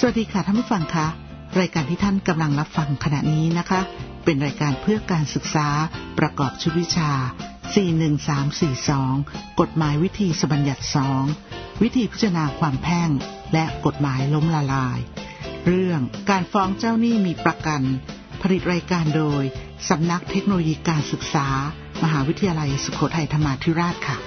สวัสดีค่ะท่านผู้ฟังคะรายการที่ท่านกำลังรับฟังขณะนี้นะคะเป็นรายการเพื่อการศึกษาประกอบชุดวิชา41342กฎหมายวิธีบัญญัติ2วิธีพิจารณาความแพ่งและกฎหมายล้มละลายเรื่องการฟ้องเจ้าหนี้มีประกันผลิตรายการโดยสำนักเทคโนโลยีการศึกษามหาวิทยาลัยสุโขทัยธรรมาธิราชค่ะ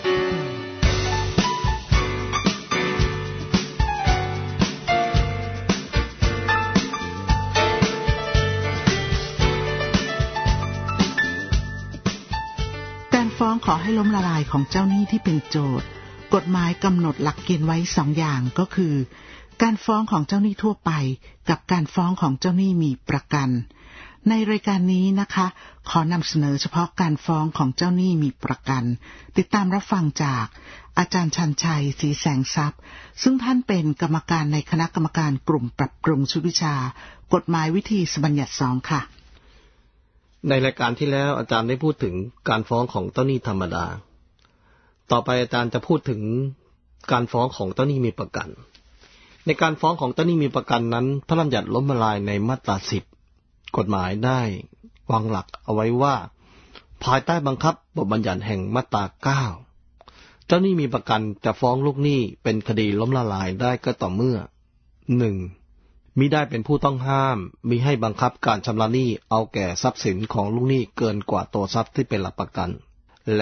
ขอให้ล้มละลายของเจ้าหนี้ที่เป็นโจทก์กฎหมายกำหนดหลักเกณฑ์ไว้2อย่างก็คือการฟ้องของเจ้าหนี้ทั่วไปกับการฟ้องของเจ้าหนี้มีประกันในรายการนี้นะคะขอนำเสนอเฉพาะการฟ้องของเจ้าหนี้มีประกันติดตามรับฟังจากอาจารย์ชันชัยศรีแสงทรัพย์ซึ่งท่านเป็นกรรมการในคณะกรรมการกลุ่มปรับปรุงชุดวิชากฎหมายวิธีบัญญัติ2ค่ะในรายการที่แล้วอาจารย์ได้พูดถึงการฟ้องของเจ้าหนี้ธรรมดาต่อไปอาจารย์จะพูดถึงการฟ้องของเจ้าหนี้มีประกันในการฟ้องของเจ้าหนี้มีประกันนั้นพระราชบัญญัติล้มละลายในมาตรา10กฎหมายได้วางหลักเอาไว้ว่าภายใต้บังคับบทบัญญัติแห่งมาตรา9เจ้าหนี้มีประกันจะฟ้องลูกหนี้เป็นคดีล้มละลายได้ก็ต่อเมื่อ 1. มิได้เป็นผู้ต้องห้ามมิให้บังคับการชำระหนี้เอาแก่ทรัพย์สินของลูกหนี้เกินกว่าตัวทรัพย์ที่เป็นหลักประกันและ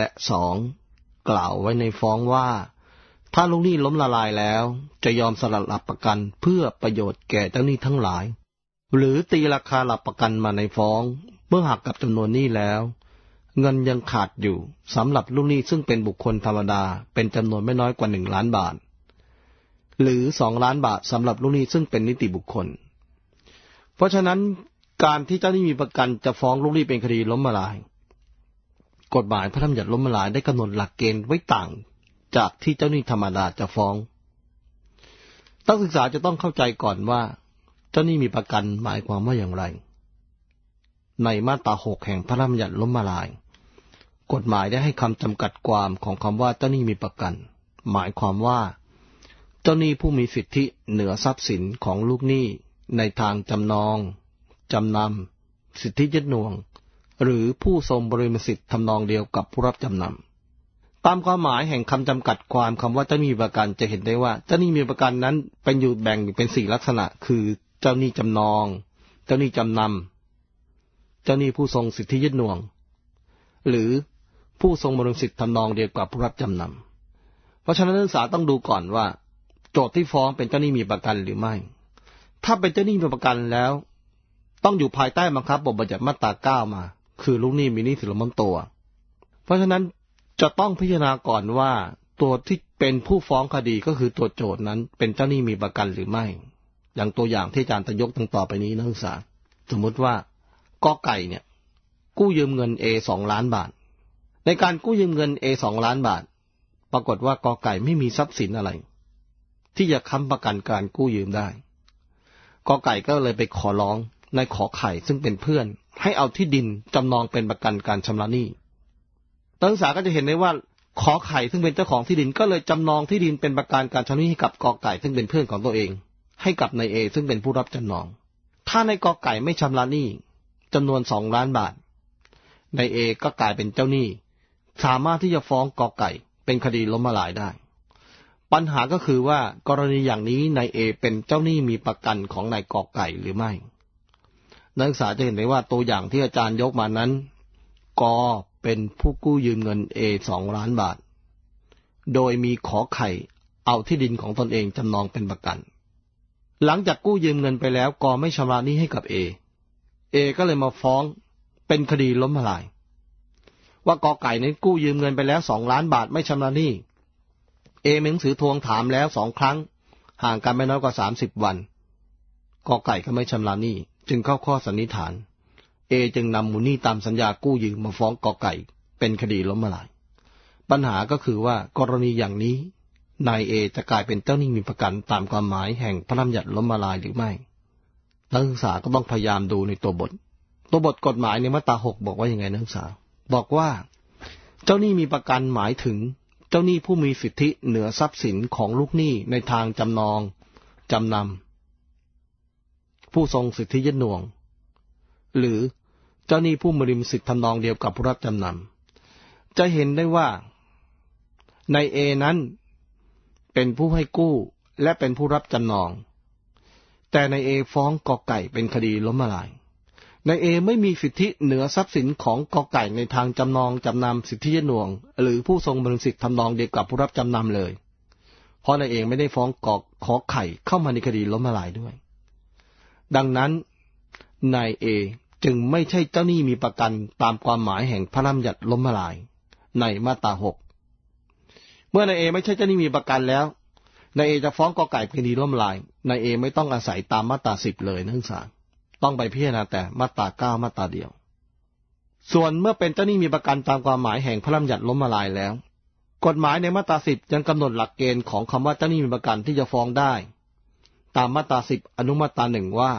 2. กล่าวไว้ในฟ้องว่าถ้าลูกหนี้ล้มละลายแล้วจะยอมสละหลักประกันเพื่อประโยชน์แก่เจ้าหนี้ทั้งหลายหรือตีราคาหลักประกันมาในฟ้องเมื่อหักกับจำนวนหนี้แล้วเงินยังขาดอยู่สำหรับลูกหนี้ซึ่งเป็นบุคคลธรรมดาเป็นจำนวนไม่น้อยกว่า1 ล้านบาทหรือ2 ล้านบาทสำหรับลูกหนี้ซึ่งเป็นนิติบุคคลเพราะฉะนั้นการที่เจ้าหนี้มีประกันจะฟ้องลูกหนี้เป็นคดีล้มละลายกฎหมายพระราชบัญญัติล้มละลายได้กำหนดหลักเกณฑ์ไว้ต่างจากที่เจ้าหนี้ธรรมดาจะฟ้องนักศึกษาจะต้องเข้าใจก่อนว่าเจ้าหนี้มีประกันหมายความว่าอย่างไรในมาตรา6แห่งพระราชบัญญัติล้มละลายกฎหมายได้ให้คำจำกัดความของคำว่าเจ้าหนี้มีประกันหมายความว่าเจ้าหนี้ผู้มีสิทธิเหนือทรัพย์สินของลูกหนี้ในทางจำนองจำนำสิทธิยึดหน่วงหรือผู้ทรงบริมสิทธิ์ทำนองเดียวกับผู้รับจำนำตามความหมายแห่งคำจำกัดความคำว่าเจ้าหนี้มีประกันจะเห็นได้ว่าเจ้าหนี้มีประกันนั้นเป็นอยู่แบ่งเป็น4ลักษณะคือเจ้าหนี้จำนองเจ้าหนี้จำนำเจ้าหนี้ผู้ทรงสิทธิยึดหน่วงหรือผู้ทรงบริมสิทธิ์ทำนองเดียวกับผู้รับจำนำเพราะฉะนั้นนักศึกษาต้องดูก่อนว่าโจทก์ที่ฟ้องเป็นเจ้าหนี้มีประกันหรือไม่ถ้าเป็นเจ้าหนี้มีประกันแล้วต้องอยู่ภายใต้บังคับบทบัญญัติมาตรา9มาคือลูกหนี้มีหนี้สินล้นตัวเพราะฉะนั้นจะต้องพิจารณาก่อนว่าตัวที่เป็นผู้ฟ้องคดีก็คือตัวโจทก์นั้นเป็นเจ้าหนี้มีประกันหรือไม่อย่างตัวอย่างที่อาจารย์จะยกตั้งต่อไปนี้นักศึกษาสมมติว่ากอไก่เนี่ยกู้ยืมเงิน A 2 ล้านบาทในการกู้ยืมเงิน A 2 ล้านบาทปรากฏว่ากอไก่ไม่มีทรัพย์สินอะไรที่จะค้ำประกันการกู้ยืมได้กอไก่ก็เลยไปขอร้องในขอไข่ซึ่งเป็นเพื่อนให้เอาที่ดินจำนองเป็นประกันการชำระหนี้นักศึกษาก็จะเห็นได้ว่าขอไข่ซึ่งเป็นเจ้าของที่ดินก็เลยจำนองที่ดินเป็นประกันการชำระหนี้ให้กับกอไก่ซึ่งเป็นเพื่อนของตัวเองให้กับนายเอซึ่งเป็นผู้รับจำนองถ้านายกอไก่ไม่ชำระหนี้จำนวน2 ล้านบาทนายเอก็กลายเป็นเจ้าหนี้สามารถที่จะฟ้องกอไก่เป็นคดีล้มละลายได้ปัญหาก็คือว่ากรณีอย่างนี้นายเอเป็นเจ้าหนี้มีประกันของนายกอไก่หรือไม่นักศึกษาจะเห็นได้ว่าตัวอย่างที่อาจารย์ยกมานั้นกอเป็นผู้กู้ยืมเงิน A 2 ล้านบาทโดยมีขอไข่เอาที่ดินของตนเองจำนองเป็นประกันหลังจากกู้ยืมเงินไปแล้วกอไม่ชำระหนี้ให้กับ A ก็เลยมาฟ้องเป็นคดีล้มละลายว่ากอไก่นั้นกู้ยืมเงินไปแล้ว2 ล้านบาทไม่ชำระหนี้มีหนังสือทวงถามแล้ว2 ครั้งห่างกันไม่น้อยกว่า30 วันกอไก่ก็ไม่ชำระหนี้จึงเข้าข้อสันนิษฐานจึงนำมูลหนี้ตามสัญญากู้ยืมมาฟ้องกอไก่เป็นคดีล้มละลายปัญหาก็คือว่ากรณีอย่างนี้นายจะกลายเป็นเจ้าหนี้มีประกันตามความหมายแห่งพระราชบัญญัติล้มละลายหรือไม่นักศึกษาก็ต้องพยายามดูในตัวบทกฎหมายในมาตรา6บอกว่ายังไงนักศึกษาบอกว่าเจ้าหนี้มีประกันหมายถึงเจ้าหนี้ผู้มีสิทธิเหนือทรัพย์สินของลูกหนี้ในทางจำนองจำนผู้ทรงสิทธิยึดหน่วงหรือเจ้าหนี้ผู้มีลิขสิทธิ์ทำนองเดียวกับผู้รับจำนำจะเห็นได้ว่านายเอนั้นเป็นผู้ให้กู้และเป็นผู้รับจำนองแต่นายเอฟ้องกอไก่เป็นคดีล้มละลายนายเอไม่มีสิทธิเหนือทรัพย์สินของกอไก่ในทางจำนองจำนำสิทธิยึดหน่วงหรือผู้ทรงลิขสิทธิ์ทำนองเดียวกับผู้รับจำนำเลยเพราะนายเอไม่ได้ฟ้องขอไข่เข้ามาในคดีล้มละลายด้วยดังนั้นนายเอจึงไม่ใช่เจ้าหนี้มีประกันตามความหมายแห่งพระราชบัญญัติล้มละลายในมาตรา 6เมื่อนายเอไม่ใช่เจ้าหนี้มีประกันแล้วนายเอจะฟ้องกอไก่เป็นคดีล้มละลายนายเอไม่ต้องอาศัยตามมาตรา 10เลยนักศึกษาต้องไปพิจารณาแต่มาตรา 9มาตราเดียวส่วนเมื่อเป็นเจ้าหนี้มีประกันตามความหมายแห่งพระราชบัญญัติล้มละลายแล้วกฎหมายในมาตรา 10ยังกำหนดหลักเกณฑ์ของคำว่าเจ้าหนี้มีประกันที่จะฟ้องได้ตามมาตรา 10อนุมาตรา 1ว่า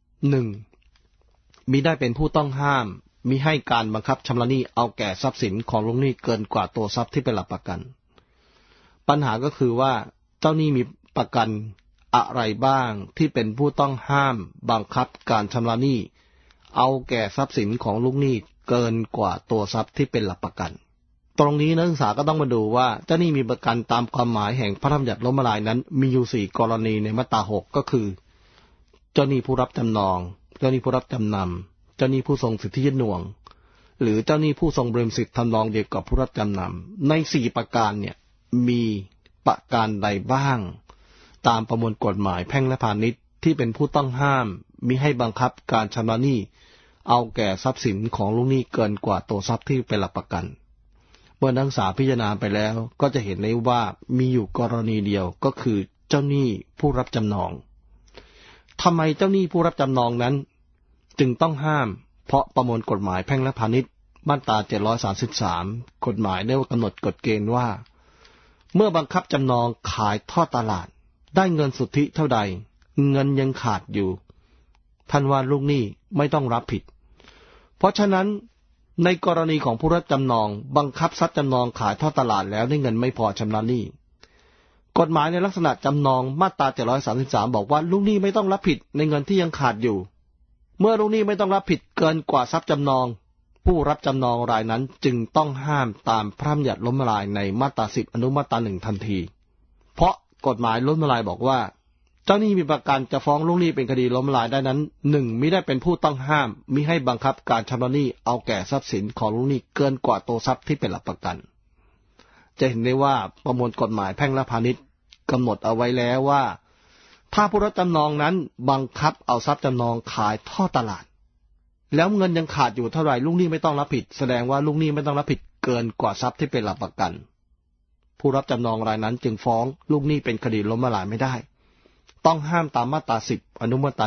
1. มิได้เป็นผู้ต้องห้ามมิให้การบังคับชำระหนี้เอาแก่ทรัพย์สินของลูกหนี้เกินกว่าตัวทรัพย์ที่เป็นหลักประกันปัญหาก็คือว่าเจ้าหนี้มีประกันอะไรบ้างที่เป็นผู้ต้องห้ามบังคับการชำระหนี้เอาแก่ทรัพย์สินของลูกหนี้เกินกว่าตัวทรัพย์ที่เป็นหลักประกันตรงนี้นักศึกษาก็ต้องมาดูว่าเจ้าหนี้มีประกันตามความหมายแห่งพระราชบัญญัติล้มละลายนั้นมีอยู่4กรณีในมาตรา 6ก็คือเจ้าหนี้ผู้รับจำนองเจ้าหนี้ผู้รับจำนำเจ้าหนี้ผู้ทรงสิทธิยึดหน่วงหรือเจ้าหนี้ผู้ทรงลิขสิทธิ์ทำนองเดียวกับผู้รับจำนำใน4ประการเนี่ยมีประการใดบ้างตามประมวลกฎหมายแพ่งและพาณิชย์ที่เป็นผู้ต้องห้ามมิให้บังคับการชำระหนี้เอาแก่ทรัพย์สินของลูกหนี้เกินกว่าตัวทรัพย์ที่เป็นหลักประกันเมื่อนักศึกษาพิจารณาไปแล้วก็จะเห็นได้ว่ามีอยู่กรณีเดียวก็คือเจ้าหนี้ผู้รับจำนองทำไมเจ้าหนี้ผู้รับจำนองนั้นจึงต้องห้ามเพราะประมวลกฎหมายแพ่งและพาณิชย์มาตรา733กฎหมายได้กำหนดกฎเกณฑ์ว่าเมื่อบังคับจำนองขายทอดตลาดได้เงินสุทธิเท่าใดเงินยังขาดอยู่ท่านว่าลูกหนี้ไม่ต้องรับผิดเพราะฉะนั้นในกรณีของผู้รับจำนองบังคับทรัพย์จำนองขายทอดตลาดแล้วได้เงินไม่พอชำระหนี้กฎหมายในลักษณะจำนองมาตรา733บอกว่าลูกหนี้ไม่ต้องรับผิดในเงินที่ยังขาดอยู่เมื่อลูกหนี้ไม่ต้องรับผิดเกินกว่าทรัพย์จำนองผู้รับจำนองรายนั้นจึงต้องห้ามตามพระราชบัญญัติล้มละลายในมาตรา 10อนุมาตรา 1ทันทีเพราะกฎหมายล้มละลายบอกว่าเจ้าหนี้มีประกันจะฟ้องลูกหนี้เป็นคดีล้มละลายได้นั้น 1. มิได้เป็นผู้ต้องห้ามมิให้บังคับการชำระหนี้เอาแก่ทรัพย์สินของลูกหนี้เกินกว่าตัวทรัพย์ที่เป็นหลักประกันจะเห็นได้ว่าประมวลกฎหมายแพ่งและพาณิชย์กำหนดเอาไว้แล้วว่าถ้าผู้รับจำนองนั้นบังคับเอาทรัพย์จำนองขายทอดตลาดแล้วเงินยังขาดอยู่เท่าไหร่ลูกหนี้ไม่ต้องรับผิดแสดงว่าลูกหนี้ไม่ต้องรับผิดเกินกว่าทรัพย์ที่เป็นหลักประกันผู้รับจำนองรายนั้นจึงฟ้องลูกหนี้เป็นคดีล้มละลายไม่ได้ต้องห้ามตามมาตรา 10อนุมาตรา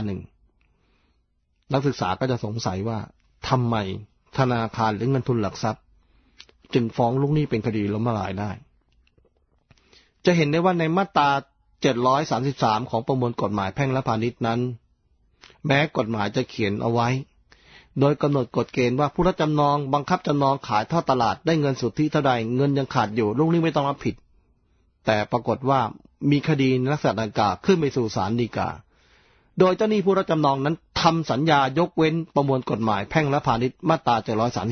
1นักศึกษาก็จะสงสัยว่าทำไมธนาคารหรือเงินทุนหลักทรัพย์จึงฟ้องลูกหนี้เป็นคดีล้มละลายได้จะเห็นได้ว่าในมาตรา733ของประมวลกฎหมายแพ่งและพาณิชย์นั้นแม้กฎหมายจะเขียนเอาไว้โดยกำหนดกฎเกณฑ์ว่าผู้รับจำนองบังคับจำนองขายทอดตลาดได้เงินสุทธิเท่าใดเงินยังขาดอยู่ลูกหนี้ไม่ต้องรับผิดแต่ปรากฏว่ามีคดีในลักษณะดังกล่าวขึ้นไปสู่ศาลฎีกาโดยเจ้าหนี้ผู้รับจำนองนั้นทำสัญญายกเว้นประมวลกฎหมายแพ่งและพาณิชย์มาตรา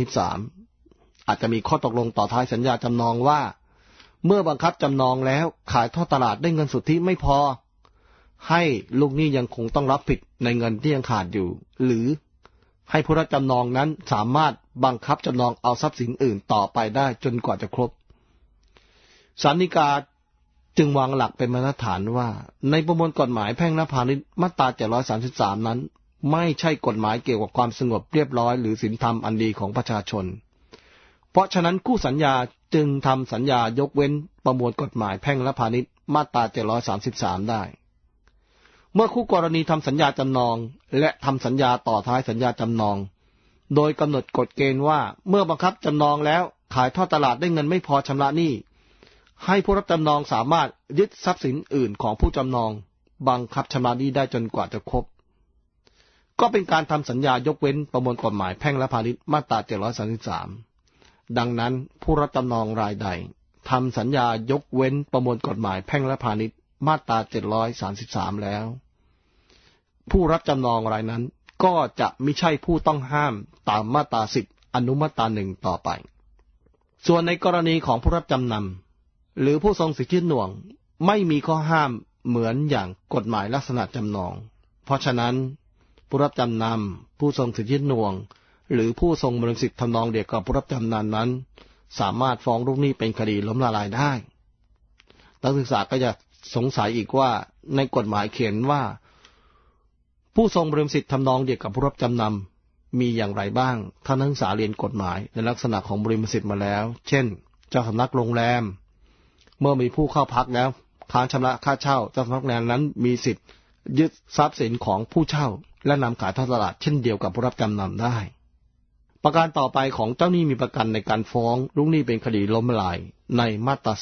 733อาจจะมีข้อตกลงต่อท้ายสัญญาจำนองว่าเมื่อบังคับจำนองแล้วขายทอดตลาดได้เงินสุทธิไม่พอให้ลูกหนี้ยังคงต้องรับผิดในเงินที่ยังขาดอยู่หรือให้ผู้รับจำนองนั้นสามารถบังคับจำนองเอาทรัพย์สินอื่นต่อไปได้จนกว่าจะครบศาลฎีกาจึงวางหลักเป็นมาตรฐานว่าในประมวลกฎหมายแพ่งและพาณิชย์มาตรา733นั้นไม่ใช่กฎหมายเกี่ยวกับความสงบเรียบร้อยหรือศีลธรรมอันดีของประชาชนเพราะฉะนั้นคู่สัญญาจึงทำสัญญายกเว้นประมวลกฎหมายแพ่งและพาณิชย์มาตรา733ได้เมื่อคู่กรณีทำสัญญาจำนองและทำสัญญาต่อท้ายสัญญาจำนองโดยกำหนดกฎเกณฑ์ว่าเมื่อบังคับจำนองแล้วขายทอดตลาดได้เงินไม่พอชำระหนี้ให้ผู้รับจำนองสามารถยึดทรัพย์สินอื่นของผู้จำนองบังคับชำระหนี้ได้จนกว่าจะครบก็เป็นการทำสัญญายกเว้นประมวลกฎหมายแพ่งและพาณิชย์มาตรา733ดังนั้นผู้รับจำนองรายใดทำสัญญายกเว้นประมวลกฎหมายแพ่งและพาณิชย์มาตรา733แล้วผู้รับจำนองรายนั้นก็จะไม่ใช่ผู้ต้องห้ามตามมาตรา10อนุมาตรา1ต่อไปส่วนในกรณีของผู้รับจำนำหรือผู้ทรงสิทธิหน่วงไม่มีข้อห้ามเหมือนอย่างกฎหมายลักษณะจำนองเพราะฉะนั้นผู้รับจำนำผู้ทรงสิทธิหน่วงหรือผู้ทรงบริสิทธิ์ทำนองเดียวกับผู้รับจำนำนั้นสามารถฟ้องลูกหนี้เป็นคดีล้มละลายได้นักศึกษาก็จะสงสัยอีกว่าในกฎหมายเขียนว่าผู้ทรงบริสิทธิ์ทำนองเดียวกับผู้รับจำนำมีอย่างไรบ้างท่านนักศึกษาเรียนกฎหมายในลักษณะของบริสิทธิ์มาแล้วเช่นเจ้าสำนักโรงแรมเมื่อมีผู้เข้าพักแล้วค้างชำระค่าเช่าเจ้าสำนักโรงแรมนั้นมีสิทธิ์ยึดทรัพย์สินของผู้เช่าและนำขายทอดตลาดเช่นเดียวกับผู้รับจำนำได้ประการต่อไปของเจ้าหนี้มีประกันในการฟ้องลูกหนี้เป็นคดีล้มละลายในมาตรา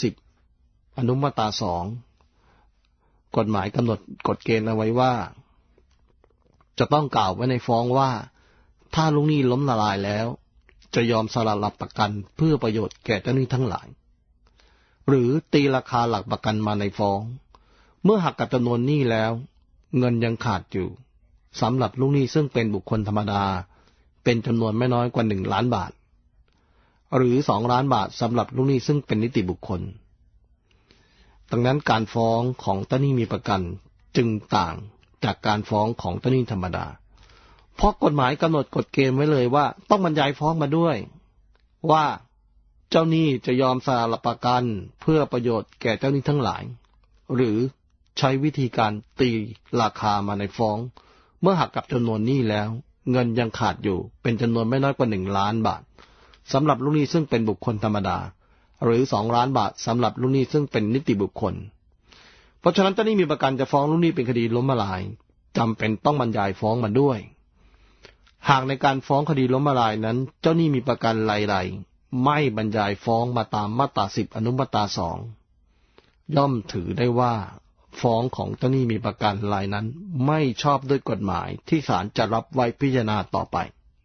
10อนุมาตรา2กฎหมายกำหนดกฎเกณฑ์เอาไว้ว่าจะต้องกล่าวไว้ในฟ้องว่าถ้าลูกหนี้ล้มละลายแล้วจะยอมสละหลักประกันเพื่อประโยชน์แก่เจ้าหนี้ทั้งหลายหรือตีราคาหลักประกันมาในฟ้องเมื่อหักกับจำนวนหนี้แล้วเงินยังขาดอยู่สำหรับลูกหนี้ซึ่งเป็นบุคคลธรรมดาเป็นจำนวนไม่น้อยกว่า1 ล้านบาทหรือ2 ล้านบาทสำหรับลูกหนี้ซึ่งเป็นนิติบุคคลดังนั้นการฟ้องของเจ้าหนี้มีประกันจึงต่างจากการฟ้องของเจ้าหนี้ธรรมดาเพราะกฎหมายกำหนดกฎเกณฑ์ไว้เลยว่าต้องบรรยายฟ้องมาด้วยว่าเจ้าหนี้จะยอมสละหลักประกันเพื่อประโยชน์แก่เจ้าหนี้ทั้งหลายหรือใช้วิธีการตีราคามาในฟ้องเมื่อหักกับจำนวนหนี้แล้วเงินยังขาดอยู่เป็นจำนวนไม่น้อยกว่า1 ล้านบาทสำหรับลูกหนี้ซึ่งเป็นบุคคลธรรมดาหรือ2 ล้านบาทสำหรับลูกหนี้ซึ่งเป็นนิติบุคคลเพราะฉะนั้นเจ้าหนี้มีประกันจะฟ้องลูกหนี้เป็นคดีล้มละลายจำเป็นต้องบรรยายฟ้องมาด้วยหากในการฟ้องคดีล้มละลายนั้นเจ้าหนี้มีประกันรายๆไม่บรรยายฟ้องมาตามมาตรา10อนุมาตรา2ย่อมถือได้ว่าฟ้องของเจ้าหนี้มีประกันรายนั้นไม่ชอบด้วยกฎหมายที่ศาลจะรับไว้พิจารณาต่อไป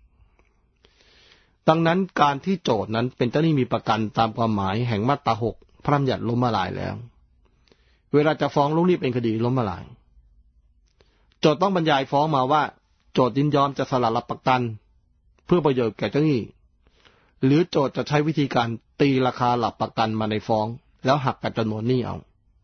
ดังนั้นการที่โจทก์นั้นเป็นเจ้าหนี้มีประกันตามความหมายแห่งมาตรา6พระราชบัญญัติล้มละลายแล้วเวลาจะฟ้องลูกหนี้เป็นคดีล้มละลายโจทก์ต้องบรรยายฟ้องมาว่าโจทก์ยินยอมจะสละหลักประกันเพื่อประโยชน์แก่เจ้าหนี้หรือโจทก์จะใช้วิธีการตีราคาหลักประกันมาในฟ้องแล้วหักกับจำนวนหนี้เอา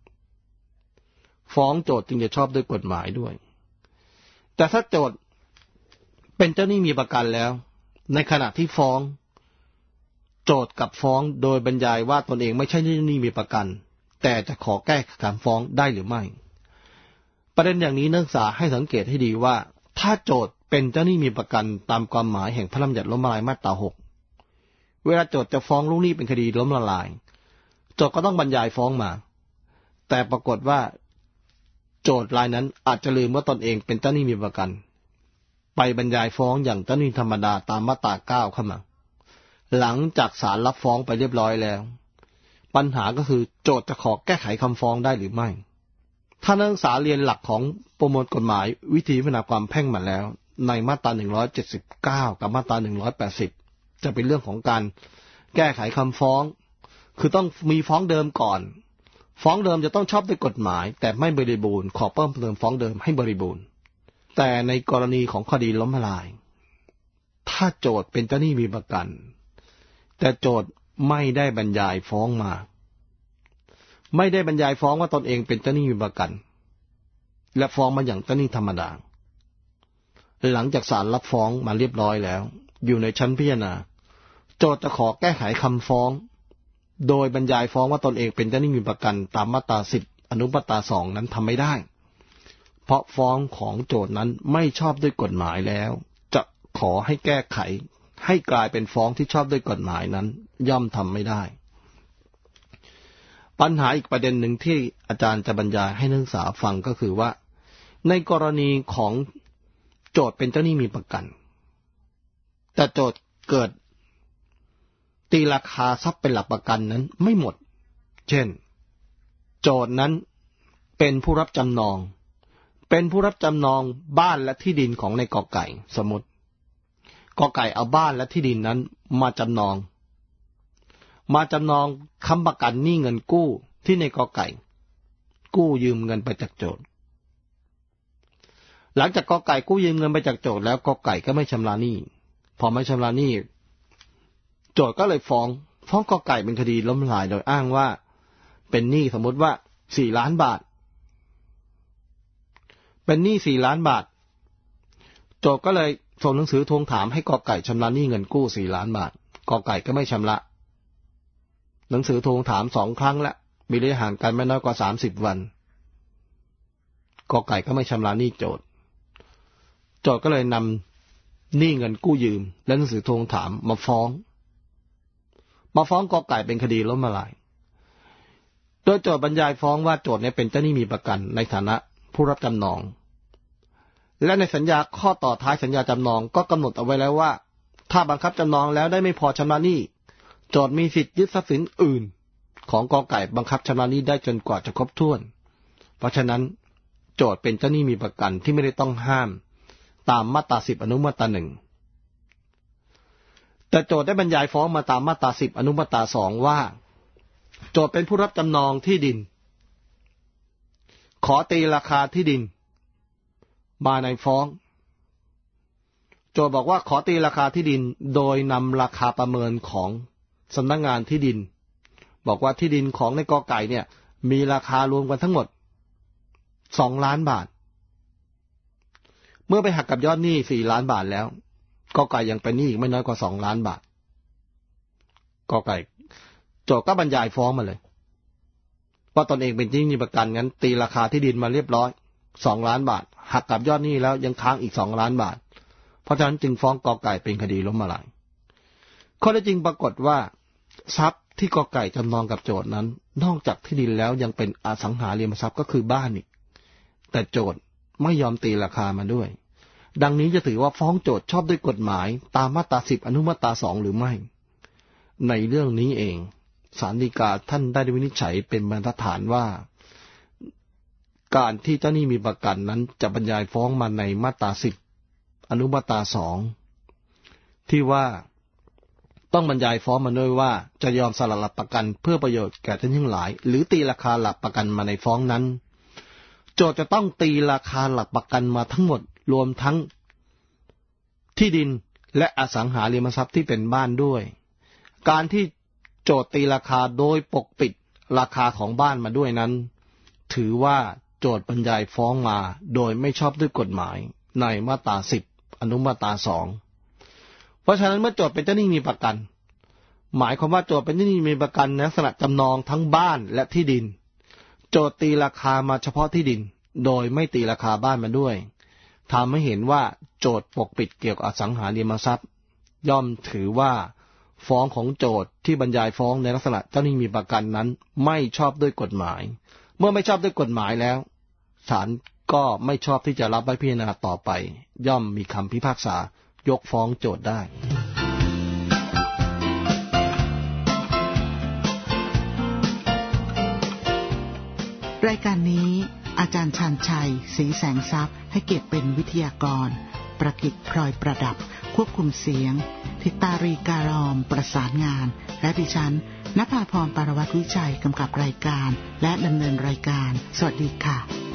ฟ้องโจทก์จึงจะชอบด้วยกฎหมายด้วยแต่ถ้าโจทก์เป็นเจ้าหนี้มีประกันแล้วในขณะที่ฟ้องโจทก์กับฟ้องโดยบรรยายว่าตนเองไม่ใช่เจ้าหนี้มีประกันแต่จะขอแก้คำฟ้องได้หรือไม่ประเด็นอย่างนี้นักศึกษาให้สังเกตให้ดีว่าถ้าโจทก์เป็นเจ้าหนี้มีประกันตามความหมายแห่งพระราชบัญญัติล้มละลายมาตรา6เวลาโจทก์จะฟ้องลูกหนี้เป็นคดีล้มละลายโจทก์ก็ต้องบรรยายฟ้องมาแต่ปรากฏว่าโจทก์รายนั้นอาจจะลืมว่าตนเองเป็นเจ้าหนี้มีประกันไปบรรยายฟ้องอย่างเจ้าหนี้ธรรมดาตามมาตรา9เข้ามาหลังจากศาลรับฟ้องไปเรียบร้อยแล้วปัญหาก็คือโจทก์จะขอแก้ไขคำฟ้องได้หรือไม่ถ้านักศึกษาเรียนหลักของประมวลกฎหมายวิธีพิจารณาความแพ่งมาแล้วในมาตรา179กับมาตรา180จะเป็นเรื่องของการแก้ไขคำฟ้องคือต้องมีฟ้องเดิมก่อนฟ้องเดิมจะต้องชอบด้วยกฎหมายแต่ไม่บริบูรณ์ขอเพิ่มเติมฟ้องเดิมให้บริบูรณ์แต่ในกรณีของคดีล้มละลายถ้าโจทก์เป็นเจ้าหนี้มีประกันแต่โจทก์ไม่ได้บรรยายฟ้องมาไม่ได้บรรยายฟ้องว่าตนเองเป็นเจ้าหนี้มีประกันและฟ้องมาอย่างเจ้าหนี้ธรรมดาหลังจากศาลรับฟ้องมาเรียบร้อยแล้วอยู่ในชั้นพิจารณาโจทก์จะขอแก้ไขคำฟ้องโดยบรรยายฟ้องว่าตนเองเป็นเจ้าหนี้มีประกันตามมาตรา10อนุมาตรา2นั้นทำไม่ได้เพราะฟ้องของโจทก์นั้นไม่ชอบด้วยกฎหมายแล้วจะขอให้แก้ไขให้กลายเป็นฟ้องที่ชอบด้วยกฎหมายนั้นย่อมทำไม่ได้ปัญหาอีกประเด็นหนึ่งที่อาจารย์จะบรรยายให้นักศึกษาฟังก็คือว่าในกรณีของโจทก์เป็นเจ้าหนี้มีประกันแต่โจทก์เกิดตีราคาทรัพย์เป็นหลักประกันนั้นไม่หมดเช่นโจทก์นั้นเป็นผู้รับจำนองบ้านและที่ดินของในกอไก่สมมติกอไก่เอาบ้านและที่ดินนั้นมาจำนองค้ำประกันหนี้เงินกู้ที่ในกอไก่กู้ยืมเงินไปจากโจทก์หลังจากกอไก่กู้ยืมเงินไปจากโจทก์แล้วกอไก่ก็ไม่ชำระหนี้พอไม่ชำระหนี้โจทก์ก็เลยฟ้องกอไก่เป็นคดีล้มละลายโดยอ้างว่าเป็นหนี้สมมติว่า4 ล้านบาทเป็นหนี้4 ล้านบาทโจทก์ก็เลยส่งหนังสือทวงถามให้กอไก่ชำระหนี้เงินกู้4 ล้านบาทกอไก่ก็ไม่ชำระหนังสือทวงถาม2 ครั้งแล้วมีระยะห่างกันไม่น้อยกว่า30 วันกอไก่ก็ไม่ชำระหนี้โจทก์ก็เลยนำหนี้เงินกู้ยืมและหนังสือทวงถามมาฟ้องกอไก่เป็นคดีล้มละลายโดยโจทก์บรรยายฟ้องว่าโจทก์เนี่ยเป็นเจ้าหนี้มีประกันในฐานะผู้รับจำนองและในสัญญาข้อต่อท้ายสัญญาจำนองก็กำหนดเอาไว้แล้วว่าถ้าบังคับจำนองแล้วได้ไม่พอชำระหนี้โจทก์มีสิทธิ์ยึดทรัพย์สินอื่นของกอไก่บังคับชำระหนี้ได้จนกว่าจะครบถ้วนเพราะฉะนั้นโจทก์เป็นเจ้าหนี้มีประกันที่ไม่ได้ต้องห้ามตามมาตรา10อนุมาตรา1แต่โจทก์ได้บรรยายฟ้องมาตามมาตรา10อนุมาตรา2ว่าโจทก์เป็นผู้รับจำนองที่ดินขอตีราคาที่ดินมาในฟ้องโจทก์บอกว่าขอตีราคาที่ดินโดยนำราคาประเมินของสำนักงานที่ดินบอกว่าที่ดินของในกอไก่เนี่ยมีราคารวมกันทั้งหมด2 ล้านบาทเมื่อไปหักกับยอดหนี้4 ล้านบาทแล้วกอไก่ยังเป็นหนี้อีกไม่น้อยกว่า2 ล้านบาทกอไก่โจทก์ก็บรรยายฟ้องมาเลยว่าตนเองเป็นหนี้มีประกันงั้นตีราคาที่ดินมาเรียบร้อย2 ล้านบาทหักกับยอดหนี้แล้วยังค้างอีก2 ล้านบาทเพราะฉะนั้นจึงฟ้องกอไก่เป็นคดีล้มละลายข้อเท็จจริงปรากฏว่าทรัพย์ที่กอไก่จำนองกับโจทก์นั้นนอกจากที่ดินแล้วยังเป็นอสังหาริมทรัพย์ก็คือบ้านอีกแต่โจทก์ไม่ยอมตีราคามาด้วยดังนี้จะถือว่าฟ้องโจทก์ชอบด้วยกฎหมายตามมาตรา10อนุมาตรา2หรือไม่ในเรื่องนี้เองศาลฎีกาท่านได้วินิจฉัยเป็นบรรทัดฐานว่าการที่เจ้าหนี้มีประกันนั้นจะบรรยายฟ้องมาในมาตรา10อนุมาตรา2ที่ว่าต้องบรรยายฟ้องมาด้วยว่าจะยอมสละหลักประกันเพื่อประโยชน์แก่ท่านทั้งหลายหรือตีราคาหลักประกันมาในฟ้องนั้นโจทก์จะต้องตีราคาหลักประกันมาทั้งหมดรวมทั้งที่ดินและอสังหาริมทรัพย์ที่เป็นบ้านด้วยการที่โจทก์ตีราคาโดยปกปิดราคาของบ้านมาด้วยนั้นถือว่าโจทก์บรรยายฟ้องมาโดยไม่ชอบด้วยกฎหมายในมาตรา10อนุมาตรา2เพราะฉะนั้นเมื่อโจทก์เป็นเจ้าหนี้มีประกันหมายความว่าโจทก์เป็นเจ้าหนี้มีประกันในลักษณะจำนองทั้งบ้านและที่ดินโจทก์ตีราคามาเฉพาะที่ดินโดยไม่ตีราคาบ้านมาด้วยทำให้เห็นว่าโจทก์ปกปิดเกี่ยวกับอสังหาริมทรัพย์ย่อมถือว่าฟ้องของโจทก์ที่บรรยายฟ้องในลักษณะเจ้าหนี้มีประกันนั้นไม่ชอบด้วยกฎหมายเมื่อไม่ชอบด้วยกฎหมายแล้วศาลก็ไม่ชอบที่จะรับไว้พิจารณาต่อไปย่อมมีคำพิพากษายกฟ้องโจทก์ได้รายการนี้อาจารย์ชาญชัยศรีแสงทรัพย์ให้เกียรติเป็นวิทยากรประกิตพลอยประดับควบคุมเสียงธิตารีการอมประสานงานและดิฉันณภาพร ปารวัตรวิจัยกำกับรายการและดำเนินรายการสวัสดีค่ะ